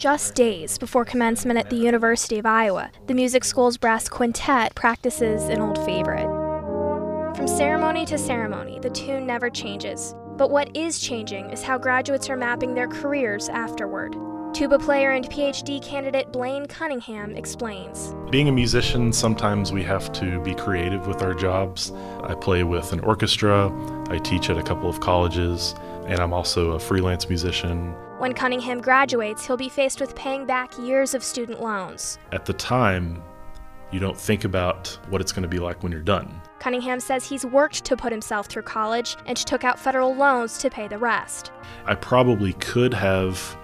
Just days before commencement at the University of Iowa, the music school's brass quintet practices an old favorite. From ceremony to ceremony, the tune never changes. But what is changing is how graduates are mapping their careers afterward. Tuba player and PhD candidate Blaine Cunningham explains. Being a musician, sometimes we have to be creative with our jobs. I play with an orchestra, I teach at a couple of colleges, and I'm also a freelance musician. When Cunningham graduates, he'll be faced with paying back years of student loans. At the time, you don't think about what it's going to be like when you're done. Cunningham says he's worked to put himself through college and took out federal loans to pay the rest. I probably could have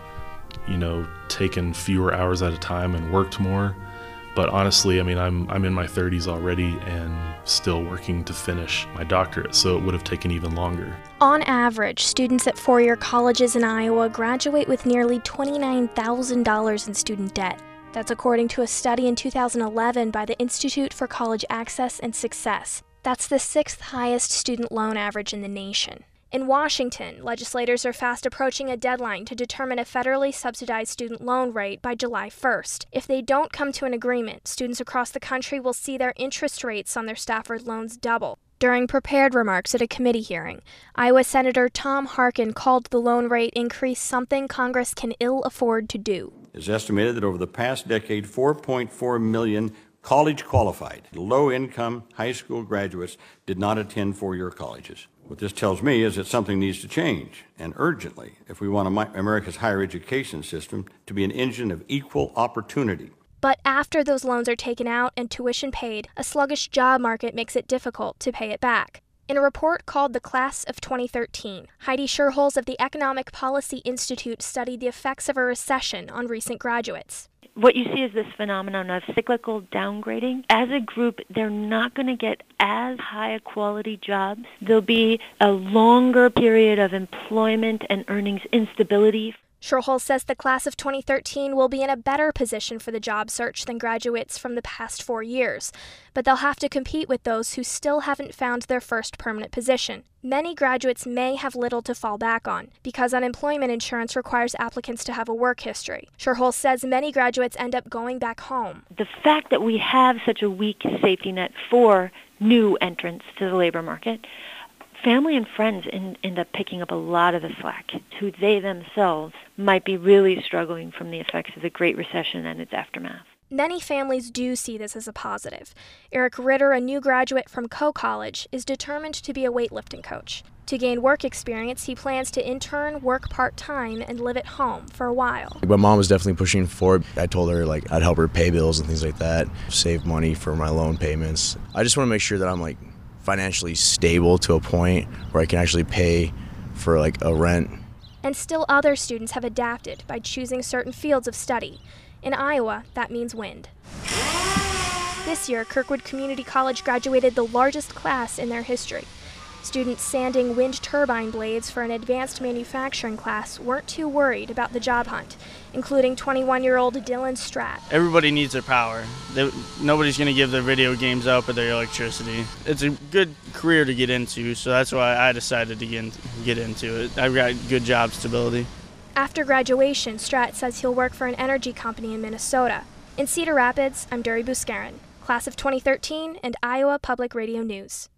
taken fewer hours at a time and worked more. But honestly, I'm in my 30s already and still working to finish my doctorate, so it would have taken even longer. On average, students at four-year colleges in Iowa graduate with nearly $29,000 in student debt. That's according to a study in 2011 by the Institute for College Access and Success. That's the sixth highest student loan average in the nation. In Washington, legislators are fast approaching a deadline to determine a federally subsidized student loan rate by July 1st. If they don't come to an agreement, students across the country will see their interest rates on their Stafford loans double. During prepared remarks at a committee hearing, Iowa Senator Tom Harkin called the loan rate increase something Congress can ill afford to do. It's estimated that over the past decade, 4.4 million college-qualified, low-income high school graduates did not attend four-year colleges. What this tells me is that something needs to change, and urgently, if we want America's higher education system to be an engine of equal opportunity. But after those loans are taken out and tuition paid, a sluggish job market makes it difficult to pay it back. In a report called The Class of 2013, Heidi Scherholz of the Economic Policy Institute studied the effects of a recession on recent graduates. What you see is this phenomenon of cyclical downgrading. As a group, they're not going to get as high a quality jobs. There'll be a longer period of employment and earnings instability. Scherholz says the class of 2013 will be in a better position for the job search than graduates from the past 4 years, but they'll have to compete with those who still haven't found their first permanent position. Many graduates may have little to fall back on, because unemployment insurance requires applicants to have a work history. Scherholz says many graduates end up going back home. The fact that we have such a weak safety net for new entrants to the labor market, family and friends end up picking up a lot of the slack, who they themselves might be really struggling from the effects of the Great Recession and its aftermath. Many families do see this as a positive. Eric Ritter, a new graduate from Coe College, is determined to be a weightlifting coach. To gain work experience, he plans to intern, work part-time, and live at home for a while. My mom was definitely pushing forward. I told her I'd help her pay bills and things like that, save money for my loan payments. I just want to make sure that I'm financially stable to a point where I can actually pay for a rent. And still other students have adapted by choosing certain fields of study. In Iowa, that means wind. This year, Kirkwood Community College graduated the largest class in their history. Students sanding wind turbine blades for an advanced manufacturing class weren't too worried about the job hunt, including 21-year-old Dylan Stratt. Everybody needs their power. Nobody's going to give their video games up or their electricity. It's a good career to get into, so that's why I decided to get into it. I've got good job stability. After graduation, Stratt says he'll work for an energy company in Minnesota. In Cedar Rapids, I'm Duri Buscarin, class of 2013 and Iowa Public Radio News.